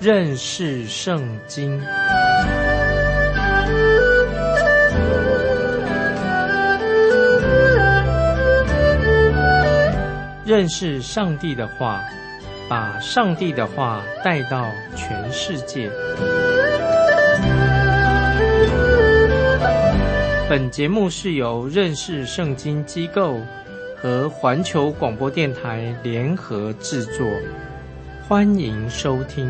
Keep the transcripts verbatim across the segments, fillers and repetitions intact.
认识圣经。认识上帝的话，把上帝的话带到全世界。本节目是由认识圣经机构和环球广播电台联合制作，欢迎收听。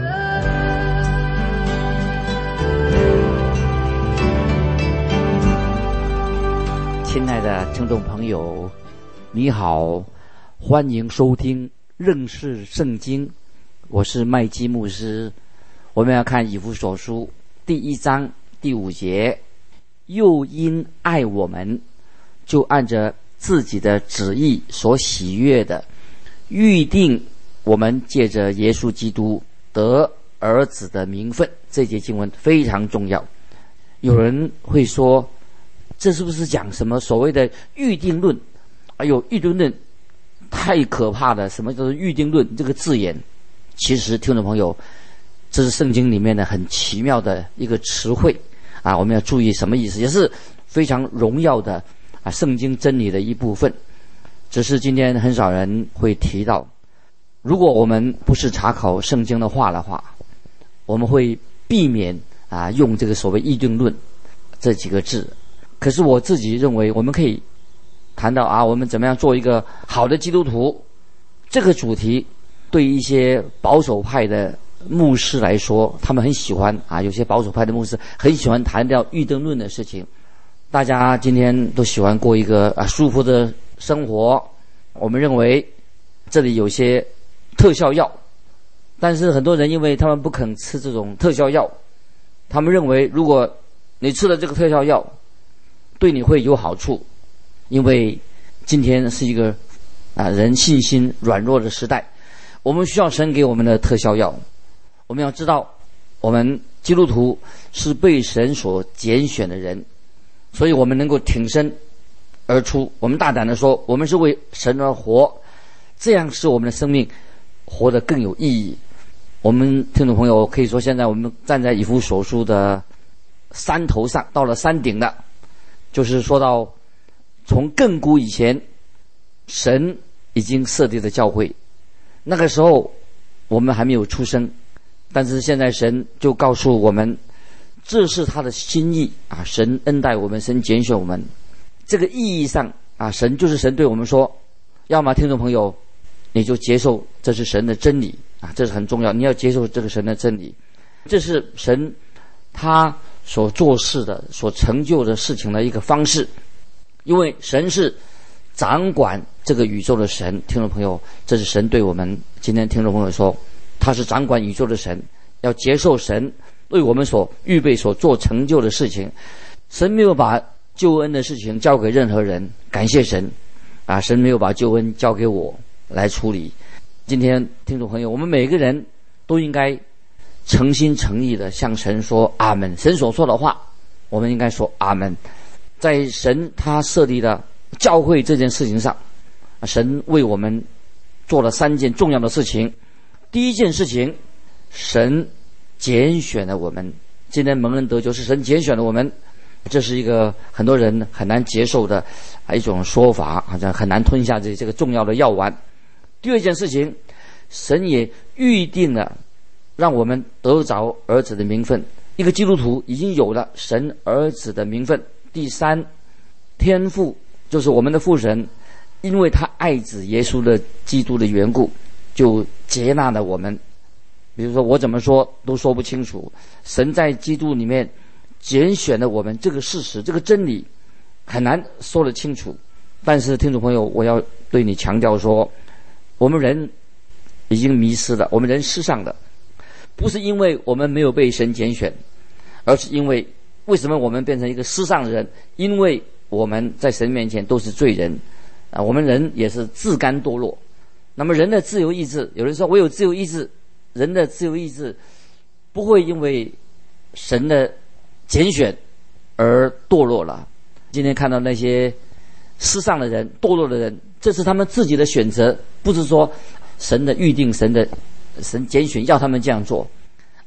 亲爱的听众朋友，你好，欢迎收听认识圣经，我是麦基牧师。我们要看以弗所书第一章第五节，又因爱我们，就按着自己的旨意所喜悦的，预定我们借着耶稣基督得儿子的名分。这节经文非常重要。有人会说，这是不是讲什么所谓的预定论？哎呦，预定论太可怕了！什么叫做预定论这个字眼？其实听众朋友，这是圣经里面的很奇妙的一个词汇啊，我们要注意什么意思，也是非常荣耀的啊，圣经真理的一部分。只是今天很少人会提到。如果我们不是查考圣经的话的话，我们会避免啊用这个所谓预定论这几个字。可是我自己认为，我们可以谈到啊，我们怎么样做一个好的基督徒这个主题，对一些保守派的牧师来说，他们很喜欢啊，有些保守派的牧师很喜欢谈到预定论的事情。大家今天都喜欢过一个啊舒服的生活，我们认为这里有些特效药，但是很多人因为他们不肯吃这种特效药，他们认为如果你吃了这个特效药，对你会有好处。因为今天是一个啊人信心软弱的时代，我们需要神给我们的特效药。我们要知道，我们基督徒是被神所拣选的人，所以我们能够挺身而出。我们大胆的说，我们是为神而活，这样使我们的生命活得更有意义。我们听众朋友可以说，现在我们站在以弗所书的山头上，到了山顶了，就是说到从亘古以前，神已经设立了教会。那个时候我们还没有出生，但是现在神就告诉我们，这是他的心意啊！神恩待我们，神拣选我们。这个意义上啊，神就是神对我们说，要么听众朋友你就接受这是神的真理啊，这是很重要，你要接受这个神的真理。这是神他所做事的、所成就的事情的一个方式。因为神是掌管这个宇宙的神，听众朋友，这是神对我们今天听众朋友说，他是掌管宇宙的神，要接受神为我们所预备、所做成就的事情。神没有把救恩的事情交给任何人，感谢神啊！神没有把救恩交给我来处理。今天听众朋友，我们每个人都应该诚心诚意的向神说阿们。神所说的话，我们应该说阿们。在神他设立的教会这件事情上，神为我们做了三件重要的事情。第一件事情，神拣选了我们。今天蒙恩得救是神拣选了我们，这是一个很多人很难接受的一种说法，好像很难吞下这这个重要的药丸。第二件事情，神也预定了让我们得着儿子的名分。一个基督徒已经有了神儿子的名分。第三，天父就是我们的父神，因为他爱子耶稣的基督的缘故，就接纳了我们。比如说我怎么说都说不清楚，神在基督里面拣选了我们，这个事实，这个真理很难说得清楚。但是听众朋友，我要对你强调说，我们人已经迷失了，我们人世上的不是因为我们没有被神拣选，而是因为为什么我们变成一个世上的人？因为我们在神面前都是罪人啊，我们人也是自甘堕落。那么人的自由意志，有人说我有自由意志，人的自由意志不会因为神的拣选而堕落了。今天看到那些世上的人、堕落的人，这是他们自己的选择，不是说神的预定、神的神拣选要他们这样做。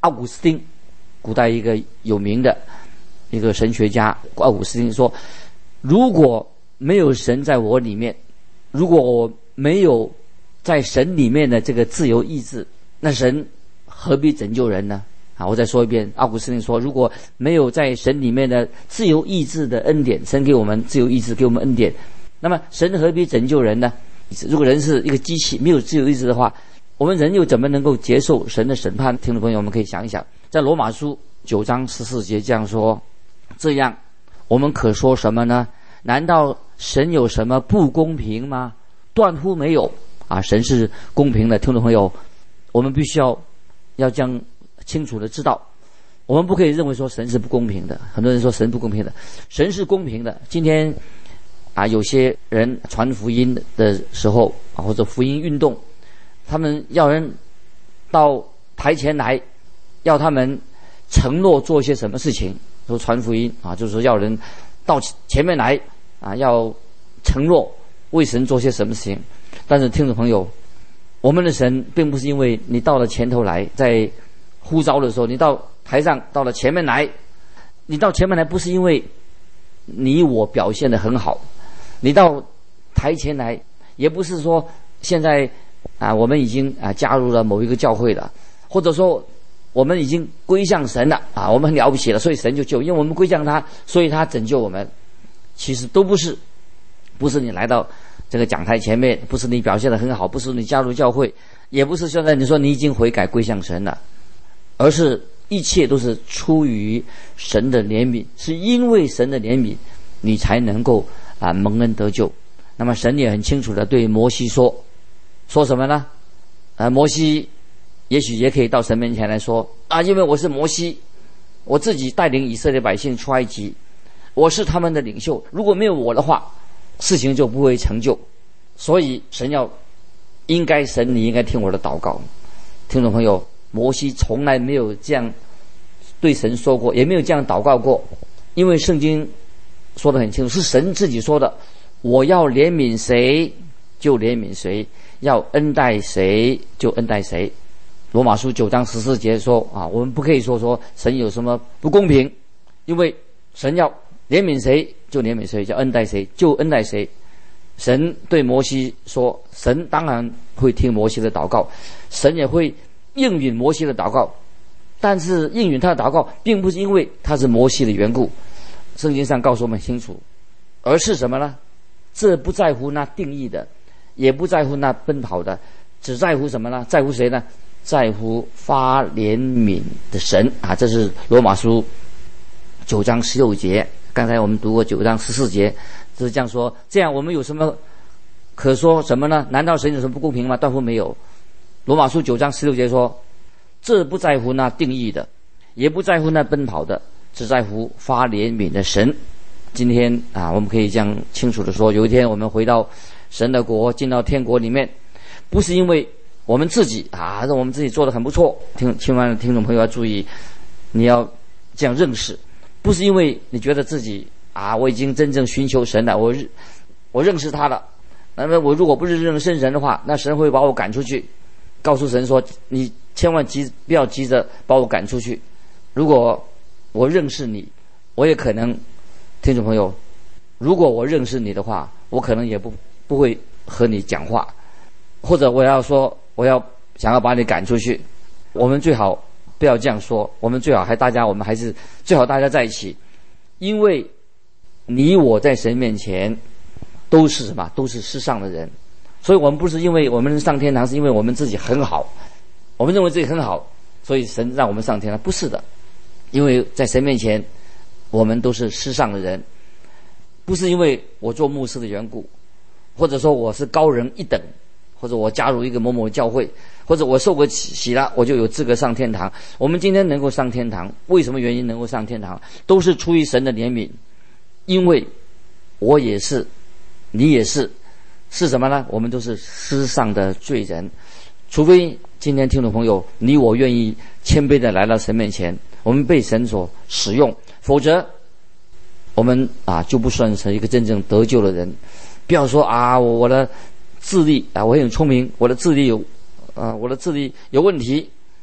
奥古斯丁，古代一个有名的一个神学家，奥古斯丁说，如果没有神在我里面，如果我没有在神里面的这个自由意志，那神何必拯救人呢？啊，我再说一遍，奥古斯丁说，如果没有在神里面的自由意志的恩典，神给我们自由意志，给我们恩典，那么神何必拯救人呢？如果人是一个机器，没有自由意志的话，我们人又怎么能够接受神的审判？听众朋友，我们可以想一想，在罗马书九章十四节这样说，这样我们可说什么呢？难道神有什么不公平吗？断乎没有啊！神是公平的。听众朋友，我们必须要要将清楚的知道，我们不可以认为说神是不公平的。很多人说神不公平的，神是公平的。今天啊，有些人传福音的时候啊，或者福音运动，他们要人到台前来，要他们承诺做些什么事情，说传福音啊，就是说要人到前面来啊，要承诺为神做些什么事情。但是听众朋友，我们的神并不是因为你到了前头来，在呼召的时候，你到台上到了前面来，你到前面来不是因为你我表现得很好，你到台前来也不是说现在啊我们已经啊加入了某一个教会了，或者说我们已经归向神了啊，我们很了不起了，所以神就救，因为我们归向他，所以他拯救我们。其实都不是，不是你来到这个讲台前面，不是你表现得很好，不是你加入教会，也不是现在你说你已经悔改归向神了，而是一切都是出于神的怜悯，是因为神的怜悯你才能够啊蒙恩得救。那么神也很清楚的对摩西说，说什么呢？啊，摩西也许也可以到神面前来说啊，因为我是摩西，我自己带领以色列百姓出埃及，我是他们的领袖，如果没有我的话，事情就不会成就。所以神要应该神你应该听我的祷告。听众朋友，摩西从来没有这样对神说过，也没有这样祷告过，因为圣经说得很清楚，是神自己说的，我要怜悯谁就怜悯谁，要恩待谁就恩待谁。罗马书九章十四节说啊，我们不可以说说神有什么不公平，因为神要怜悯谁就怜悯谁，叫恩待谁就恩待谁。神对摩西说，神当然会听摩西的祷告，神也会应允摩西的祷告，但是应允他的祷告并不是因为他是摩西的缘故，圣经上告诉我们清楚，而是什么呢？这不在乎那定义的，也不在乎那奔跑的，只在乎什么呢？在乎谁呢？在乎发怜悯的神啊！这是罗马书九章十六节，刚才我们读过九章十四节，就是这样说。这样我们有什么可说什么呢？难道神有什么不公平吗？断乎没有。罗马书九章十六节说，这不在乎那定义的，也不在乎那奔跑的，只在乎发怜悯的神。今天啊，我们可以这样清楚的说，有一天我们回到神的国，进到天国里面，不是因为我们自己啊，让我们自己做得很不错。听听完听众朋友要注意，你要这样认识，不是因为你觉得自己啊，我已经真正寻求神了，我我认识他了。那么我如果不是认识神的话，那神会把我赶出去，告诉神说，你千万急不要急着把我赶出去。如果我认识你，我也可能，听众朋友，如果我认识你的话，我可能也不不会和你讲话，或者我要说我要想要把你赶出去。我们最好不要这样说，我们最好还大家我们还是最好大家在一起，因为你我在神面前都是什么？都是世上的人。所以我们不是因为我们上天堂是因为我们自己很好，我们认为自己很好，所以神让我们上天堂，不是的。因为在神面前我们都是世上的人，不是因为我做牧师的缘故，或者说我是高人一等，或者我加入一个某某教会，或者我受过洗了我就有资格上天堂。我们今天能够上天堂，为什么原因能够上天堂？都是出于神的怜悯。因为我也是，你也是，是什么呢？我们都是世上的罪人，除非今天听众朋友你我愿意谦卑的来到神面前，我们被神所使用，否则我们啊就不算成一个真正得救的人。不要说啊我我的智力啊我很聪明，我的智力有啊我的智力有问题，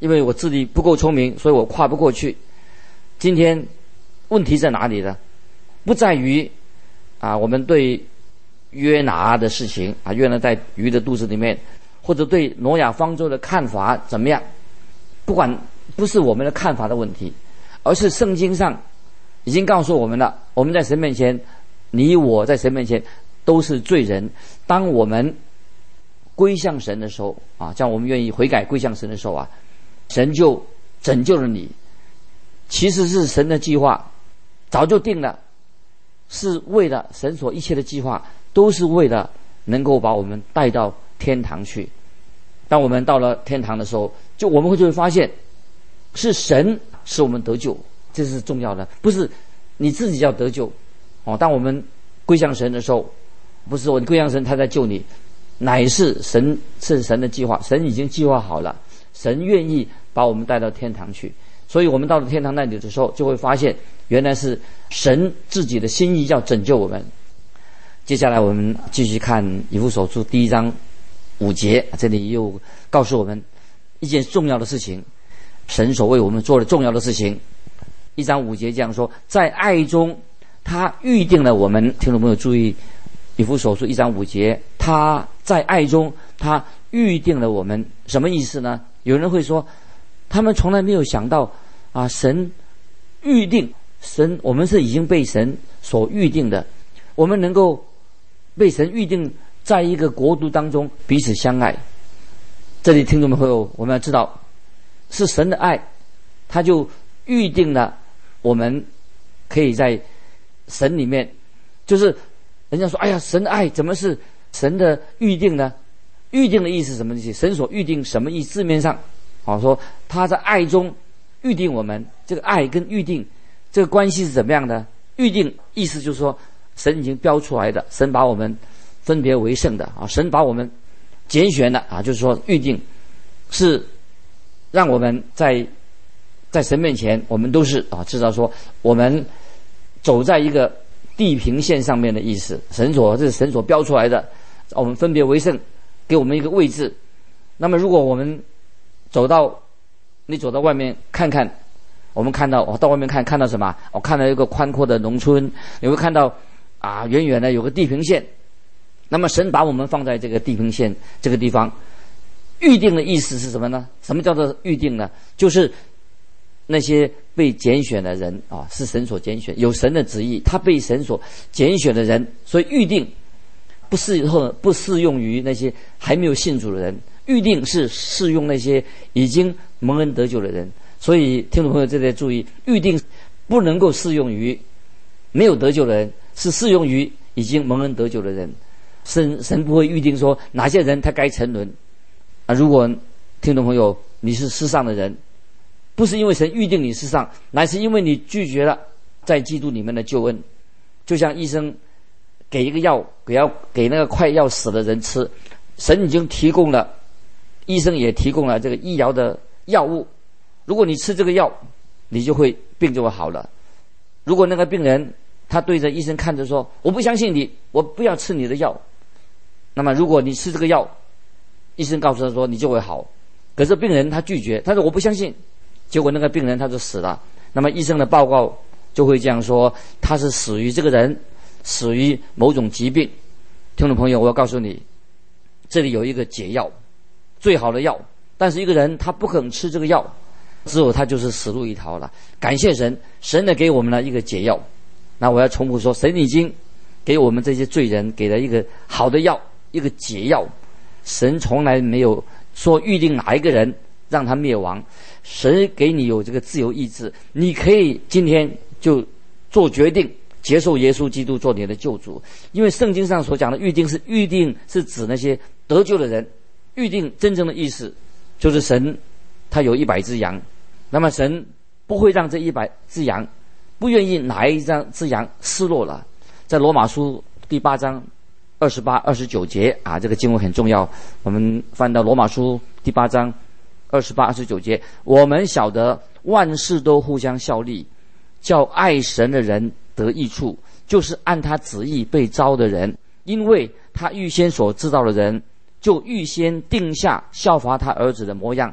因为我智力不够聪明，所以我跨不过去。今天问题在哪里呢？不在于啊，我们对约拿的事情啊，约拿在鱼的肚子里面，或者对挪亚方舟的看法怎么样，不管，不是我们的看法的问题，而是圣经上已经告诉我们了，我们在神面前，你我在神面前都是罪人。当我们归向神的时候啊，像我们愿意悔改归向神的时候啊，神就拯救了你。其实是神的计划早就定了，是为了神所一切的计划都是为了能够把我们带到天堂去。当我们到了天堂的时候，就我们会就会发现是神使我们得救，这是重要的，不是你自己要得救哦。当我们归向神的时候，不是说你归向神他在救你，乃是神，是神的计划，神已经计划好了，神愿意把我们带到天堂去。所以我们到了天堂那里的时候，就会发现原来是神自己的心意要拯救我们。接下来我们继续看以弗所书第一章五节，这里又告诉我们一件重要的事情，神所为我们做的重要的事情。一章五节这样说，在爱中他预定了我们。听众朋友注意，以弗所书一章五节，他在爱中他预定了我们，什么意思呢？有人会说，他们从来没有想到啊，神预定，神我们是已经被神所预定的，我们能够被神预定在一个国度当中彼此相爱。这里听众朋友，我们要知道是神的爱，他就预定了我们可以在神里面，就是人家说哎呀，神的爱怎么是神的预定呢？预定的意思是什么意思？神所预定什么意思？字面上好说他在爱中预定我们，这个爱跟预定这个关系是怎么样的？预定意思就是说神已经标出来的，神把我们分别为圣的啊，神把我们拣选的啊，就是说预定是让我们在在神面前，我们都是啊，知道说我们走在一个地平线上面的意思。神所这是神所标出来的，我们分别为圣，给我们一个位置。那么如果我们走到你走到外面看看，我们看到我、哦、到外面看看到什么？我、哦、看到一个宽阔的农村，你会看到啊，远远的有个地平线。那么神把我们放在这个地平线这个地方，预定的意思是什么呢？什么叫做预定呢？就是那些被拣选的人啊，是神所拣选，有神的旨意，他被神所拣选的人，所以预定不适合不适用于那些还没有信主的人，预定是适用那些已经蒙恩得救的人。所以听众朋友这里注意，预定不能够适用于没有得救的人，是适用于已经蒙恩得救的人。神神不会预定说哪些人他该沉沦啊！如果听众朋友你是世上的人，不是因为神预定你世上，乃是因为你拒绝了在基督里面的救恩。就像医生给一个药，给要给那个快要死的人吃，神已经提供了，医生也提供了这个医疗的药物。如果你吃这个药，你就会病就会好了。如果那个病人他对着医生看着说，我不相信你，我不要吃你的药，那么如果你吃这个药，医生告诉他说你就会好，可是病人他拒绝，他说我不相信，结果那个病人他就死了。那么医生的报告就会这样说，他是死于这个人死于某种疾病。听众朋友，我要告诉你，这里有一个解药，最好的药，但是一个人他不肯吃这个药，之后他就是死路一条了。感谢神，神呢给我们了一个解药。那我要重复说，神已经给我们这些罪人给了一个好的药，一个解药。神从来没有说预定哪一个人让他灭亡，神给你有这个自由意志，你可以今天就做决定，接受耶稣基督做你的救主。因为圣经上所讲的预定是预定是指那些得救的人，预定真正的意思就是神他有一百只羊，那么神不会让这一百只羊，不愿意哪一只羊失落了。在罗马书第八章二十八、二十九节啊，这个经文很重要。我们翻到罗马书第八章二十八、二十九节，我们晓得万事都互相效力，叫爱神的人得益处，就是按他旨意被招的人，因为他预先所知道的人，就预先定下效法他儿子的模样，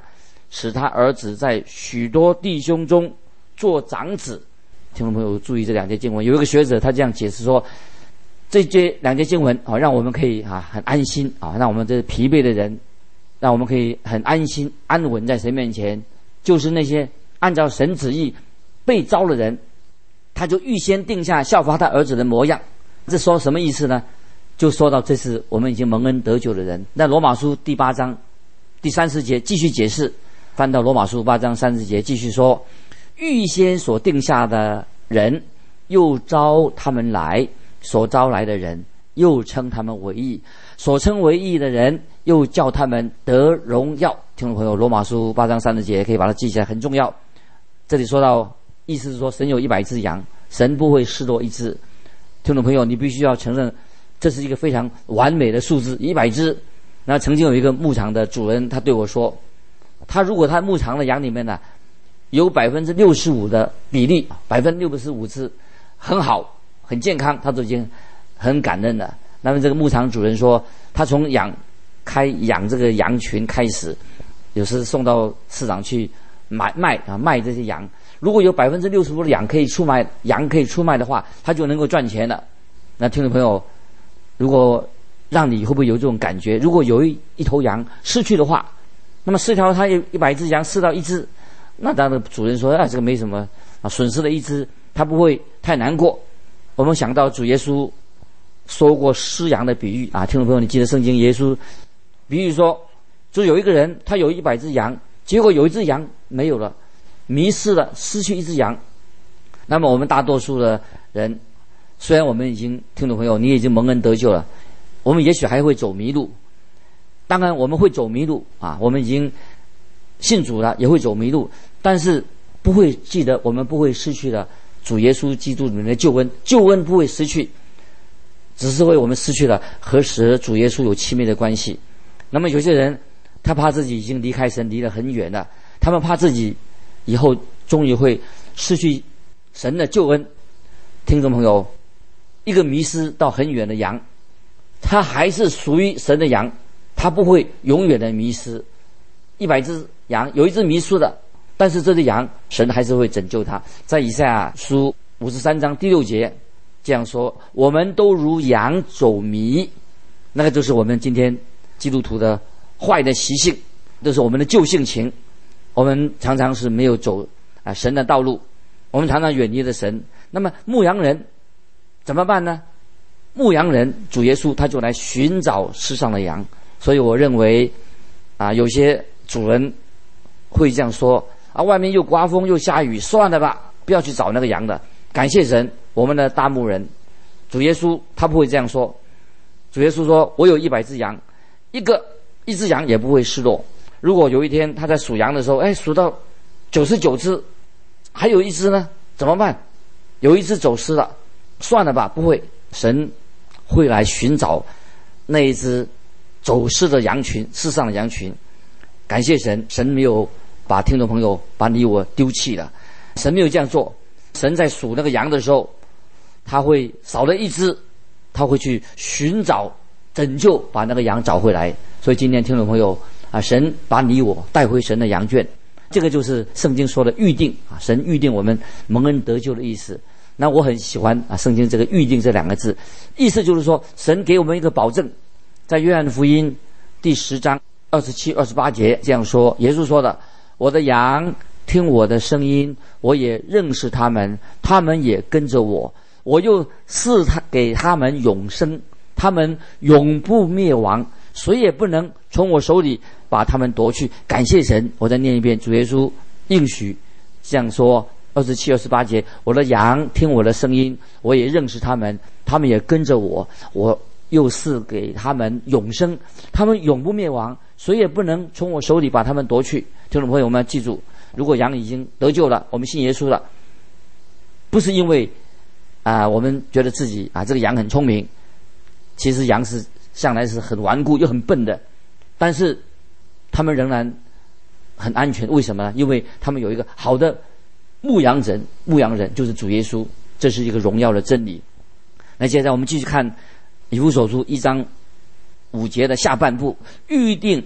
使他儿子在许多弟兄中做长子。听众朋友注意这两节经文，有一个学者他这样解释说，这节两节经文啊，让我们可以啊很安心啊，让我们这疲惫的人，让我们可以很安心安稳在神面前，就是那些按照神旨意被召的人，他就预先定下效法他儿子的模样。这说什么意思呢？就说到这是我们已经蒙恩得救的人。那罗马书第八章第三十节继续解释，翻到罗马书八章三十节继续说，预先所定下的人又招他们来，所招来的人又称他们为义，所称为义的人又叫他们得荣耀。听众朋友，罗马书八章三十节可以把它记起来，很重要。这里说到，意思是说神有一百只羊，神不会失落一只。听众朋友，你必须要承认这是一个非常完美的数字，一百只。那曾经有一个牧场的主人，他对我说，他如果他牧场的羊里面呢有百分之六十五的比例，百分之六十五只很好很健康，他都已经很感恩了。那么这个牧场主人说，他从养开养这个羊群开始，有时送到市场去买卖啊卖这些羊，如果有百分之六十五的羊可以出卖羊可以出卖的话，他就能够赚钱了。那听众朋友，如果让你会不会有这种感觉？如果有一一头羊失去的话，那么四条他有一百只羊失到一只，那当然主人说啊这个没什么啊，损失了一只，他不会太难过。我们想到主耶稣说过失羊的比喻啊，听众朋友，你记得圣经耶稣比喻说，就有一个人他有一百只羊，结果有一只羊没有了，迷失了，失去一只羊。那么我们大多数的人，虽然我们已经听众朋友你已经蒙恩得救了，我们也许还会走迷路。当然我们会走迷路啊，我们已经信主了也会走迷路，但是不会记得我们不会失去了主耶稣基督里面的救恩，救恩不会失去，只是为我们失去了和使主耶稣有亲密的关系。那么有些人他怕自己已经离开神离得很远了，他们怕自己以后终于会失去神的救恩。听众朋友，一个迷失到很远的羊，他还是属于神的羊，他不会永远的迷失。一百只羊有一只迷失的，但是这只羊神还是会拯救他。在以赛亚书五十三章第六节这样说，我们都如羊走迷，那个就是我们今天基督徒的坏的习性，这是我们的旧性情。我们常常是没有走啊神的道路，我们常常远离了神。那么牧羊人怎么办呢？牧羊人主耶稣他就来寻找世上的羊。所以我认为啊，有些主人会这样说啊，外面又刮风又下雨，算了吧，不要去找那个羊的。感谢神，我们的大牧人主耶稣他不会这样说。主耶稣说，我有一百只羊，一个一只羊也不会失落。如果有一天他在数羊的时候，哎，数到九十九只，还有一只呢，怎么办？有一只走失了，算了吧，不会，神会来寻找那一只走失的羊群，世上的羊群。感谢神，神没有把听众朋友把你我丢弃了，神没有这样做。神在数那个羊的时候，他会少了一只，他会去寻找拯救，把那个羊找回来。所以今天听众朋友啊，神把你我带回神的羊圈，这个就是圣经说的预定啊，神预定我们蒙恩得救的意思。那我很喜欢啊，圣经这个预定这两个字，意思就是说神给我们一个保证。在约翰福音第十章二十七、二十八节这样说，耶稣说的，我的羊听我的声音，我也认识他们，他们也跟着我，我又赐他给他们永生，他们永不灭亡，谁也不能从我手里把他们夺去。感谢神，我再念一遍，主耶稣应许这样说，二十七、二十八节，我的羊听我的声音，我也认识他们，他们也跟着我，我又赐给他们永生，他们永不灭亡，谁也不能从我手里把他们夺去。听众朋友，我们要记住，如果羊已经得救了，我们信耶稣了，不是因为啊、呃，我们觉得自己啊这个羊很聪明，其实羊是向来是很顽固又很笨的，但是他们仍然很安全。为什么呢？因为他们有一个好的牧羊人，牧羊人就是主耶稣，这是一个荣耀的真理。那接着我们继续看以弗所书一章五节的下半部，预定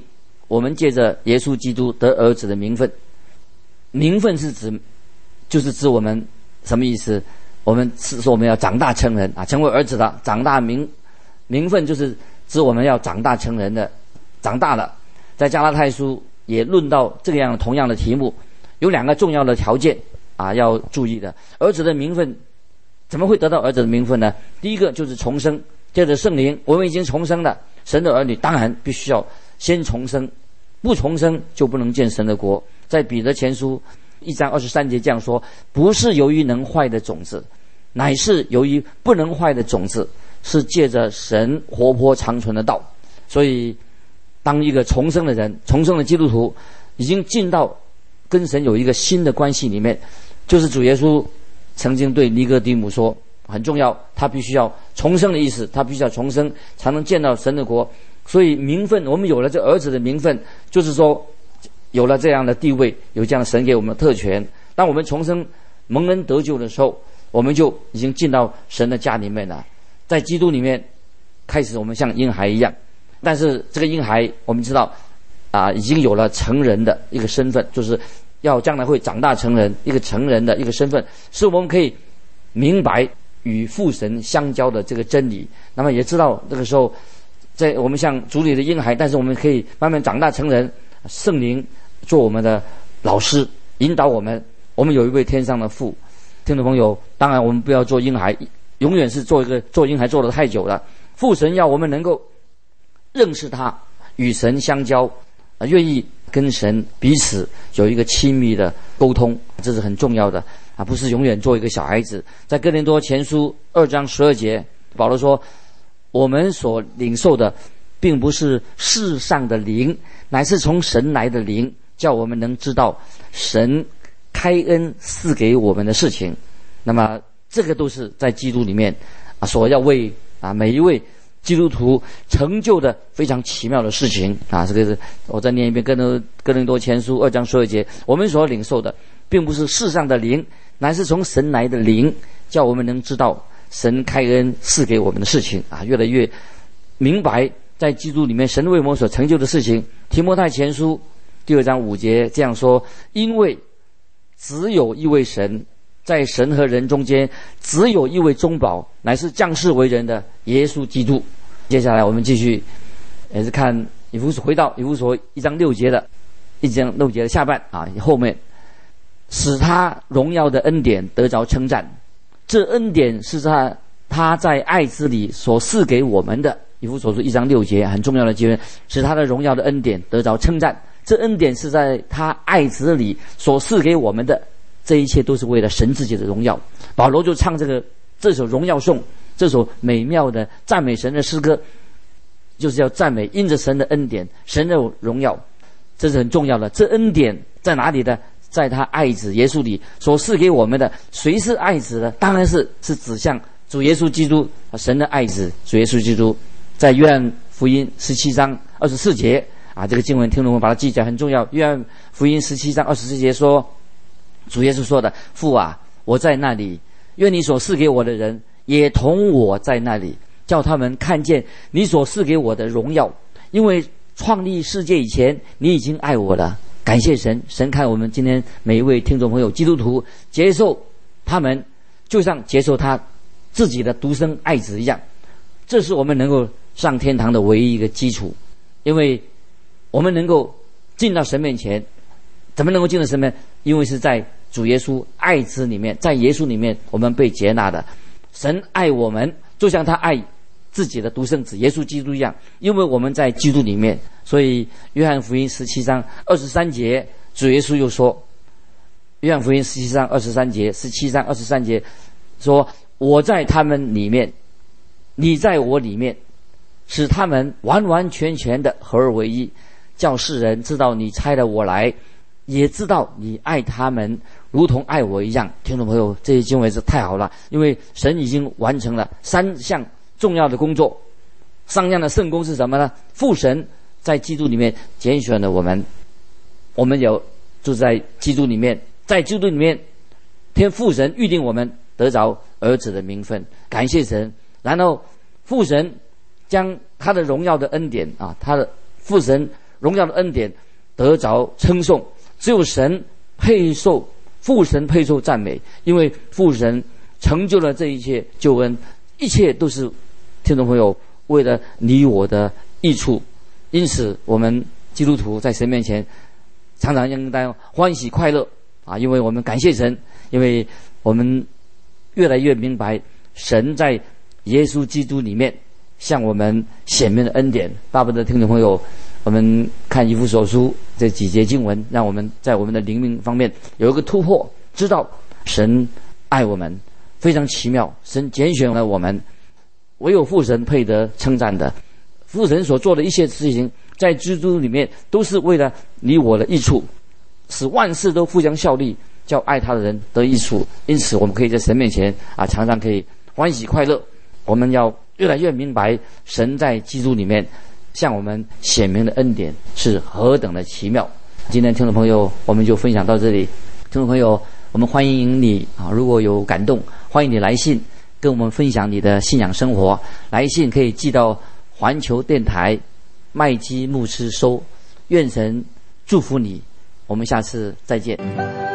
我们借着耶稣基督得儿子的名分。名分是指，就是指我们什么意思？我们是说我们要长大成人啊，成为儿子的长大名名分，就是指我们要长大成人的，长大了。在加拉太书也论到这样同样的题目，有两个重要的条件啊要注意的。儿子的名分怎么会得到儿子的名分呢？第一个就是重生，借着圣灵，我们已经重生了。神的儿女当然必须要先重生，不重生就不能见神的国。在彼得前书一章二十三节这样说：不是由于能坏的种子，乃是由于不能坏的种子，是借着神活泼长存的道。所以当一个重生的人，重生的基督徒已经进到跟神有一个新的关系里面，就是主耶稣曾经对尼哥底母说，很重要，他必须要重生的意思，他必须要重生才能见到神的国。所以名分，我们有了这儿子的名分，就是说有了这样的地位，有这样的神给我们的特权。当我们重生蒙恩得救的时候，我们就已经进到神的家里面了，在基督里面开始我们像婴孩一样。但是这个婴孩我们知道啊，已经有了成人的一个身份，就是要将来会长大成人，一个成人的一个身份，是我们可以明白与父神相交的这个真理。那么也知道这个时候在我们像主里的婴孩，但是我们可以慢慢长大成人，圣灵做我们的老师，引导我们。我们有一位天上的父。听众朋友，当然我们不要做婴孩，永远是做一个做婴孩做得太久了。父神要我们能够认识他，与神相交，啊，愿意跟神彼此有一个亲密的沟通，这是很重要的啊，不是永远做一个小孩子。在哥林多前书二章十二节，保罗说，我们所领受的并不是世上的灵，乃是从神来的灵，叫我们能知道神开恩赐给我们的事情。那么这个都是在基督里面啊，所要为啊每一位基督徒成就的非常奇妙的事情啊。这个是我再念一遍哥林哥林多前书二章十二节，我们所领受的并不是世上的灵，乃是从神来的灵，叫我们能知道神开恩赐给我们的事情啊，越来越明白在基督里面神为我们所成就的事情。提摩太前书第二章五节这样说：因为只有一位神，在神和人中间只有一位中保，乃是降世为人的耶稣基督。接下来我们继续也是看以弗所，回到以弗所一章六节的一章六节的下半啊，后面使他荣耀的恩典得着称赞，这恩典是他他在爱子里所赐给我们的。以弗所书一章六节很重要的经文，使他的荣耀的恩典得着称赞，这恩典是在他爱子里所赐给我们的，这一切都是为了神自己的荣耀。保罗就唱这个这首荣耀颂，这首美妙的赞美神的诗歌，就是要赞美因着神的恩典，神的荣耀，这是很重要的。这恩典在哪里呢？在他爱子耶稣里所赐给我们的。谁是爱子呢？当然是是指向主耶稣基督，神的爱子主耶稣基督。在约翰福音十七章二十四节啊，这个经文听众们把它记起来很重要。约翰福音十七章二十四节说，主耶稣说的：父啊，我在那里，愿你所赐给我的人也同我在那里，叫他们看见你所赐给我的荣耀。因为创立世界以前，你已经爱我了。感谢神，神看我们今天每一位听众朋友基督徒接受他们，就像接受他自己的独生爱子一样。这是我们能够上天堂的唯一一个基础。因为我们能够进到神面前，怎么能够进到神面？因为是在主耶稣爱子里面，在耶稣里面我们被接纳的。神爱我们就像他爱自己的独生子耶稣基督一样，因为我们在基督里面。所以约翰福音十七章二十三节，主耶稣又说，约翰福音十七章二十三节十七章二十三节说，我在他们里面，你在我里面，使他们完完全全的合而为一，叫世人知道你差了我来，也知道你爱他们如同爱我一样。听众朋友，这些经文是太好了，因为神已经完成了三项重要的工作。三项的圣工是什么呢？父神在基督里面拣选了我们，我们有住在基督里面，在基督里面天父神预定我们得着儿子的名分，感谢神。然后父神将他的荣耀的恩典啊，他的父神荣耀的恩典得着称颂，只有神配受，父神配受赞美，因为父神成就了这一切救恩，一切都是听众朋友为了你我的益处。因此我们基督徒在神面前常常应当欢喜快乐啊，因为我们感谢神，因为我们越来越明白神在耶稣基督里面向我们显明的恩典。巴不得听众朋友，我们看以弗所书这几节经文，让我们在我们的灵命方面有一个突破，知道神爱我们，非常奇妙，神拣选了我们，唯有父神配得称赞的。父神所做的一切事情在基督里面都是为了你我的益处，使万事都互相效力，叫爱他的人得益处。因此我们可以在神面前啊，常常可以欢喜快乐。我们要越来越明白神在基督里面向我们显明的恩典是何等的奇妙。今天听众朋友，我们就分享到这里。听众朋友，我们欢迎你啊，如果有感动，欢迎你来信跟我们分享你的信仰生活。来信可以寄到环球电台麦基牧师收。愿神祝福你，我们下次再见。